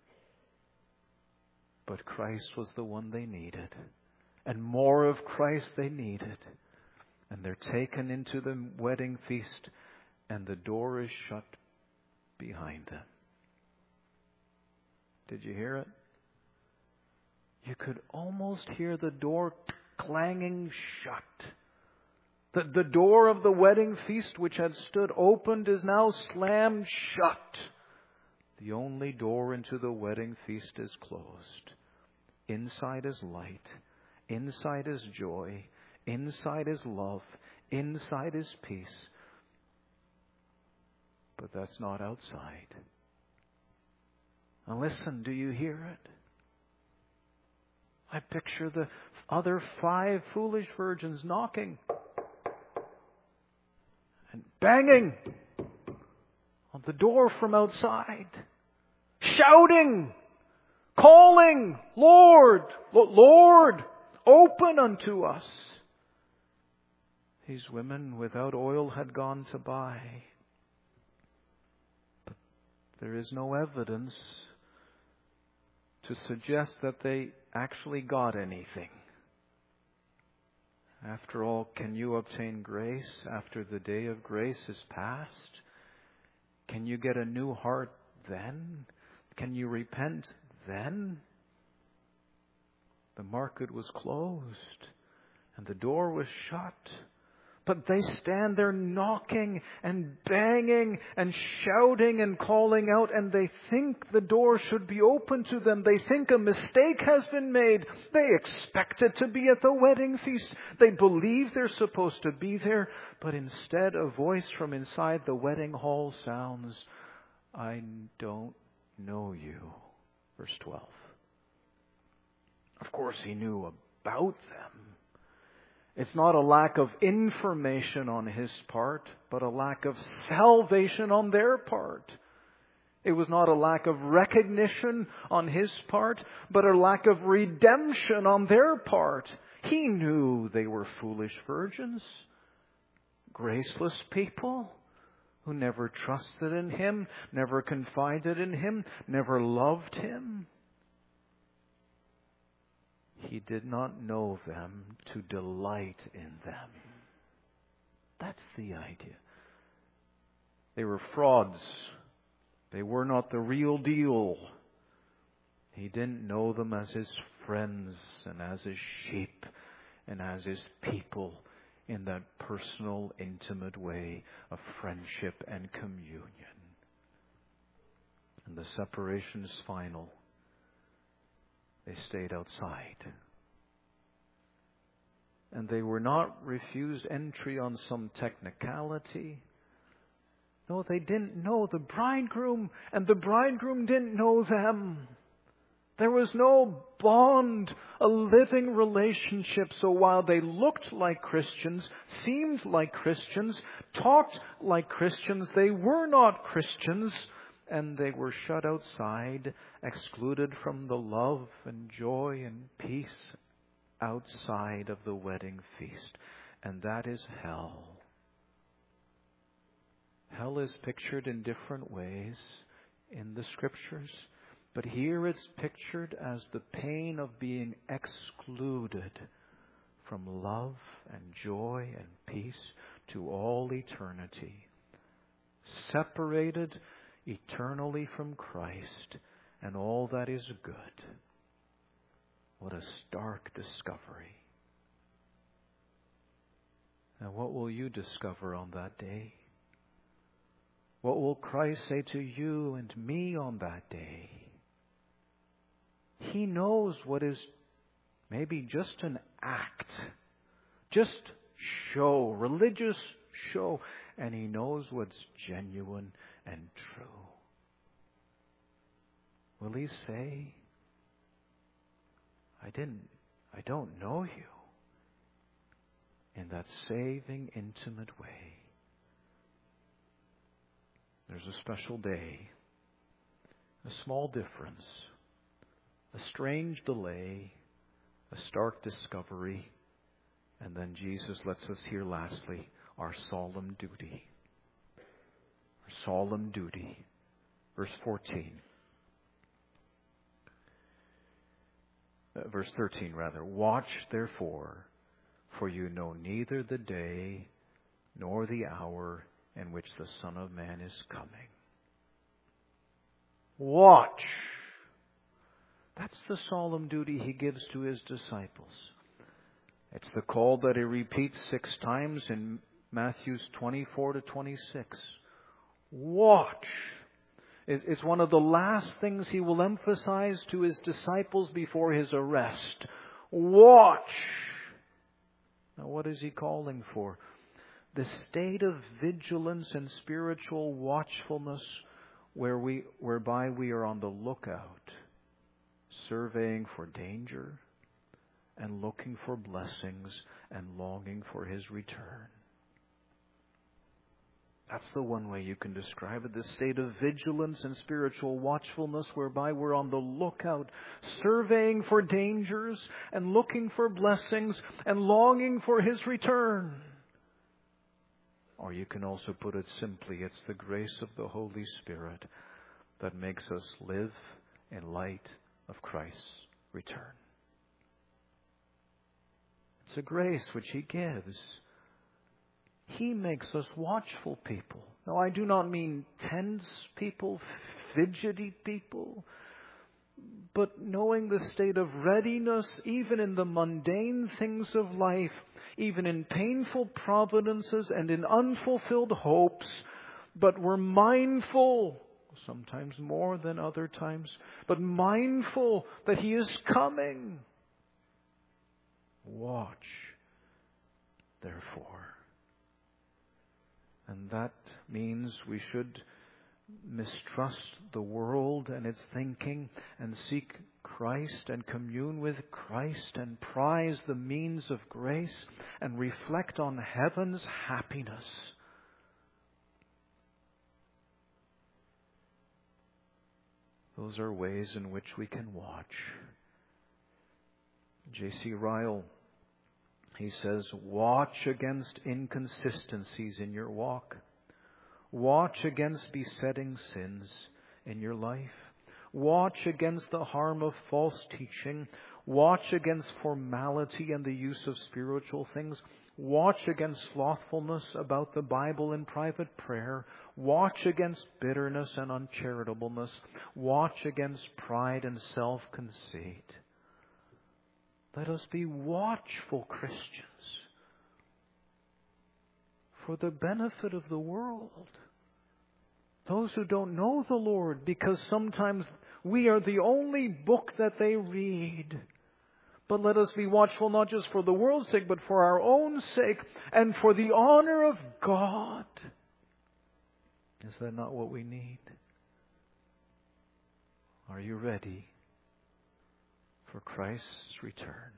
But Christ was the one they needed. And more of Christ they needed. And they're taken into the wedding feast, and the door is shut behind them. Did you hear it? You could almost hear the door clanging shut. The door of the wedding feast, which had stood opened, is now slammed shut. The only door into the wedding feast is closed. Inside is light. Inside is joy. Inside is love. Inside is peace. But that's not outside. Now listen, do you hear it? I picture the other 5 foolish virgins knocking and banging on the door from outside, shouting, calling, Lord, Lord, open unto us. These women without oil had gone to buy. But there is no evidence to suggest that they actually got anything. After all, can you obtain grace after the day of grace is past? Can you get a new heart then? Can you repent then? The market was closed and the door was shut. But they stand there knocking and banging and shouting and calling out, and they think the door should be open to them. They think a mistake has been made. They expect it to be at the wedding feast. They believe they're supposed to be there, but instead a voice from inside the wedding hall sounds, I don't know you. Verse 12. Of course, he knew about them. It's not a lack of information on his part, but a lack of salvation on their part. It was not a lack of recognition on his part, but a lack of redemption on their part. He knew they were foolish virgins, graceless people who never trusted in Him, never confided in Him, never loved Him. He did not know them to delight in them. That's the idea. They were frauds. They were not the real deal. He didn't know them as His friends and as His sheep and as His people in that personal, intimate way of friendship and communion. And the separation is final. They stayed outside. And they were not refused entry on some technicality. No, they didn't know the bridegroom, and the bridegroom didn't know them. There was no bond, a living relationship. So while they looked like Christians, seemed like Christians, talked like Christians, they were not Christians. And they were shut outside, excluded from the love and joy and peace outside of the wedding feast. And that is hell. Hell is pictured in different ways in the Scriptures. But here it's pictured as the pain of being excluded from love and joy and peace to all eternity. Separated eternally from Christ and all that is good. What a stark discovery. Now, what will you discover on that day? What will Christ say to you and me on that day? He knows what is maybe just an act, just show, religious show, and He knows what's genuine and true. Will He say, I don't know you, in that saving, intimate way? There's a special day, a small difference, a strange delay, a stark discovery, and then Jesus lets us hear lastly our solemn duty. Our solemn duty. Verse 14. Verse 13 rather. Watch therefore, for you know neither the day nor the hour in which the Son of Man is coming. Watch. That's the solemn duty He gives to His disciples. It's the call that He repeats 6 times in Matthew 24 to 26. Watch. It's one of the last things He will emphasize to His disciples before His arrest. Watch. Now, what is He calling for? The state of vigilance and spiritual watchfulness whereby we are on the lookout, surveying for danger and looking for blessings and longing for His return. That's the one way you can describe it, the state of vigilance and spiritual watchfulness whereby we're on the lookout, surveying for dangers and looking for blessings and longing for His return. Or you can also put it simply, it's the grace of the Holy Spirit that makes us live in light of Christ's return. It's a grace which He gives. He makes us watchful people. Now, I do not mean tense people, fidgety people, but knowing the state of readiness, even in the mundane things of life, even in painful providences and in unfulfilled hopes, but we're mindful, sometimes more than other times, but mindful that He is coming. Watch, therefore. And that means we should mistrust the world and its thinking and seek Christ and commune with Christ and prize the means of grace and reflect on heaven's happiness. Those are ways in which we can watch. J.C. Ryle, he says, watch against inconsistencies in your walk. Watch against besetting sins in your life. Watch against the harm of false teaching. Watch against formality and the use of spiritual things. Watch against slothfulness about the Bible and private prayer. Watch against bitterness and uncharitableness. Watch against pride and self-conceit. Let us be watchful Christians for the benefit of the world. Those who don't know the Lord, because sometimes we are the only book that they read. But let us be watchful not just for the world's sake, but for our own sake and for the honor of God. Is that not what we need? Are you ready for Christ's return?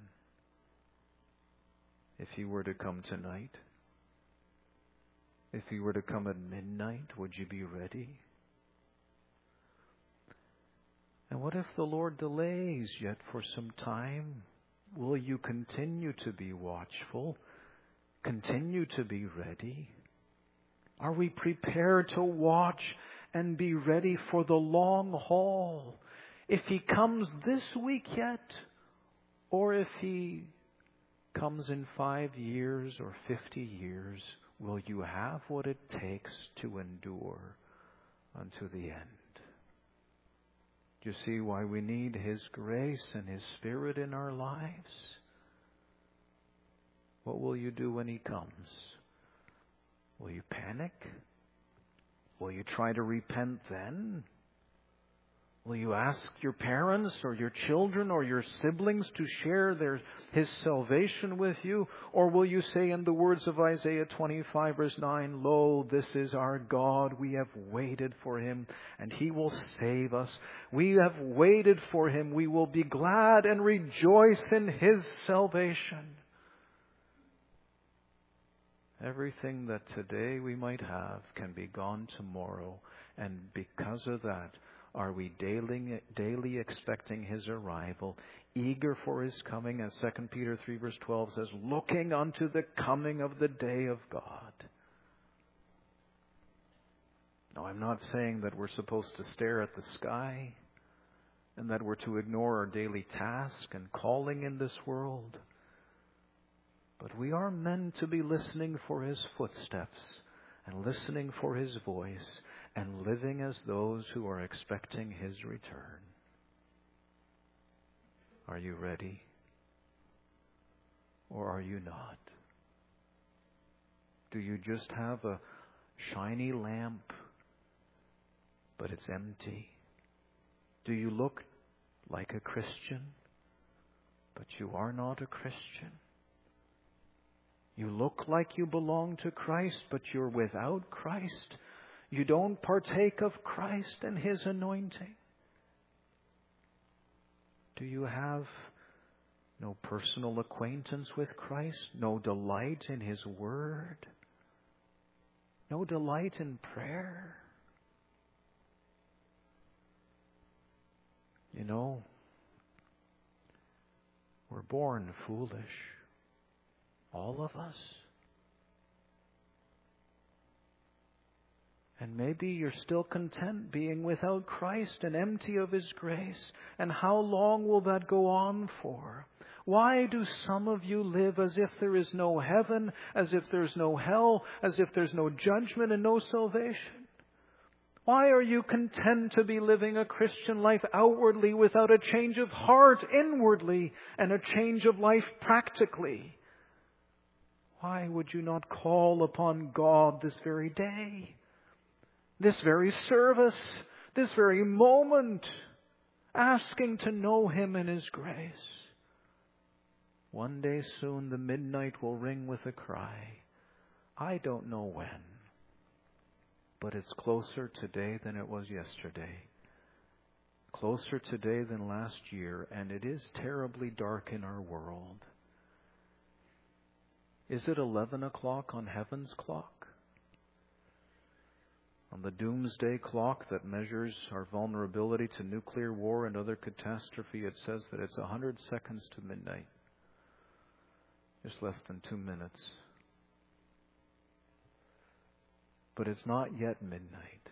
If He were to come tonight, if He were to come at midnight, would you be ready? And what if the Lord delays yet for some time? Will you continue to be watchful? Continue to be ready? Are we prepared to watch and be ready for the long haul. If He comes this week yet, or if He comes in 5 years or 50 years, will you have what it takes to endure unto the end? Do you see why we need His grace and His Spirit in our lives? What will you do when He comes? Will you panic? Will you try to repent then? Will you ask your parents or your children or your siblings to share His salvation with you? Or will you say in the words of Isaiah 25 verse 9, "Lo, this is our God. We have waited for Him and He will save us. We have waited for Him. We will be glad and rejoice in His salvation." Everything that today we might have can be gone tomorrow. And because of that, are we daily expecting His arrival, eager for His coming, as 2 Peter 3 verse 12 says, looking unto the coming of the day of God. Now, I'm not saying that we're supposed to stare at the sky and that we're to ignore our daily task and calling in this world. But we are meant to be listening for His footsteps and listening for His voice and living as those who are expecting His return. Are you ready? Or are you not? Do you just have a shiny lamp, but it's empty? Do you look like a Christian, but you are not a Christian? You look like you belong to Christ, but you're without Christ. You don't partake of Christ and His anointing. Do you have no personal acquaintance with Christ? No delight in His Word? No delight in prayer? You know, we're born foolish. All of us. And maybe you're still content being without Christ and empty of His grace. And how long will that go on for? Why do some of you live as if there is no heaven, as if there's no hell, as if there's no judgment and no salvation? Why are you content to be living a Christian life outwardly without a change of heart inwardly and a change of life practically? Why would you not call upon God this very day, this very service, this very moment, asking to know Him in His grace? One day soon the midnight will ring with a cry. I don't know when, but it's closer today than it was yesterday, closer today than last year, and it is terribly dark in our world. Is it 11 o'clock on heaven's clock? On the doomsday clock that measures our vulnerability to nuclear war and other catastrophe, it says that it's 100 seconds to midnight. Just less than 2 minutes. But it's not yet midnight.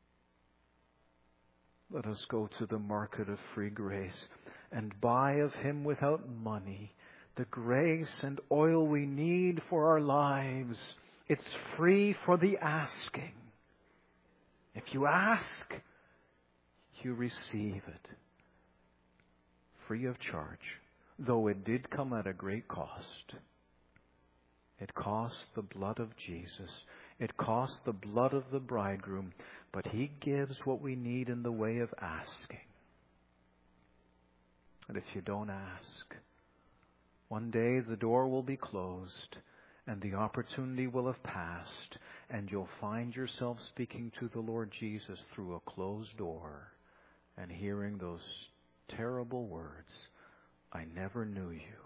Let us go to the market of free grace and buy of Him without money the grace and oil we need for our lives. It's free for the asking. If you ask, you receive it. Free of charge, though it did come at a great cost. It cost the blood of Jesus. It cost the blood of the bridegroom. But He gives what we need in the way of asking. And if you don't ask, one day the door will be closed and the opportunity will have passed, and you'll find yourself speaking to the Lord Jesus through a closed door and hearing those terrible words, "I never knew you."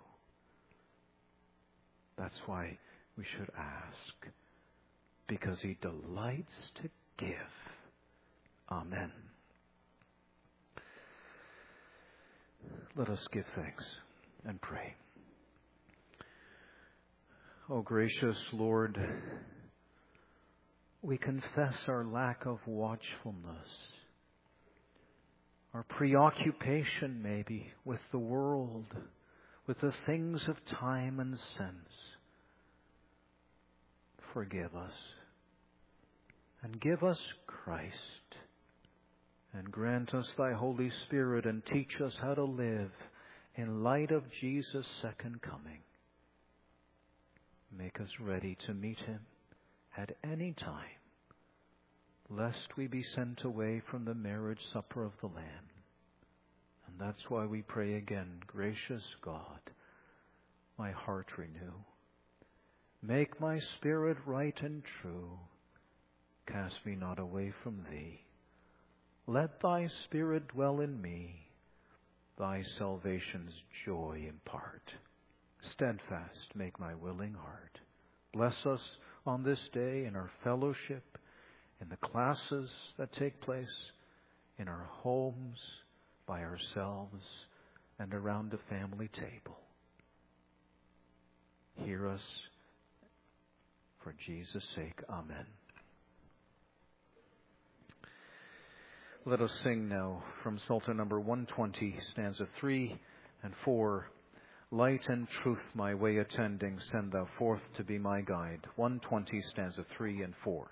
That's why we should ask, because He delights to give. Amen. Let us give thanks and pray. O gracious Lord, we confess our lack of watchfulness, our preoccupation maybe with the world, with the things of time and sense. Forgive us and give us Christ, and grant us thy Holy Spirit and teach us how to live in light of Jesus' second coming. Make us ready to meet him at any time, lest we be sent away from the marriage supper of the Lamb. And that's why we pray again, gracious God, my heart renew. Make my spirit right and true. Cast me not away from thee. Let thy Spirit dwell in me. Thy salvation's joy impart. Steadfast make my willing heart. Bless us on this day in our fellowship, in the classes that take place, in our homes, by ourselves, and around the family table. Hear us for Jesus' sake. Amen. Let us sing now from Psalter number 120, stanza 3 and 4. Light and truth my way attending, send thou forth to be my guide. 120, stanza 3 and 4.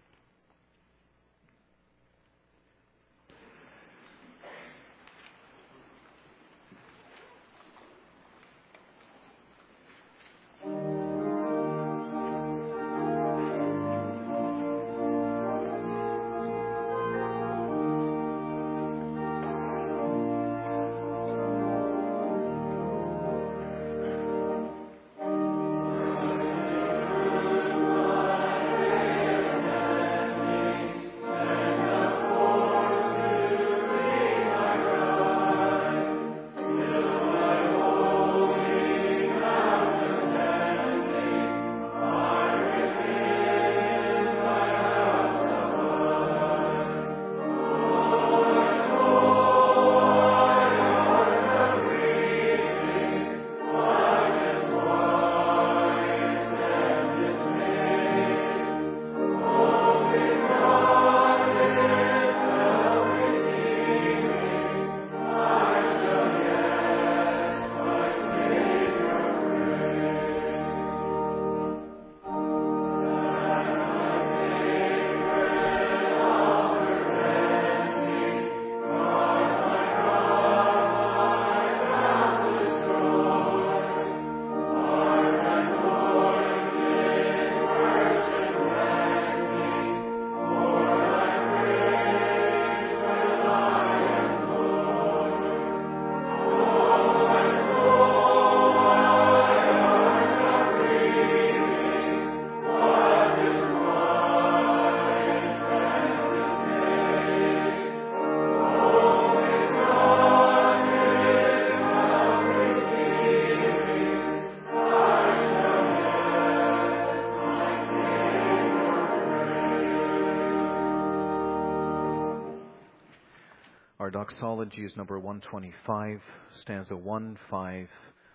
Our doxology is number 125, stanza 1, 5,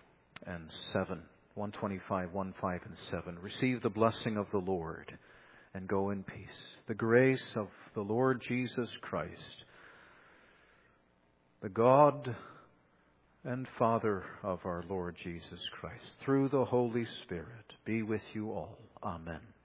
and 7. 125, 1, 5, and 7. Receive the blessing of the Lord and go in peace. The grace of the Lord Jesus Christ, the God and Father of our Lord Jesus Christ, through the Holy Spirit, be with you all. Amen.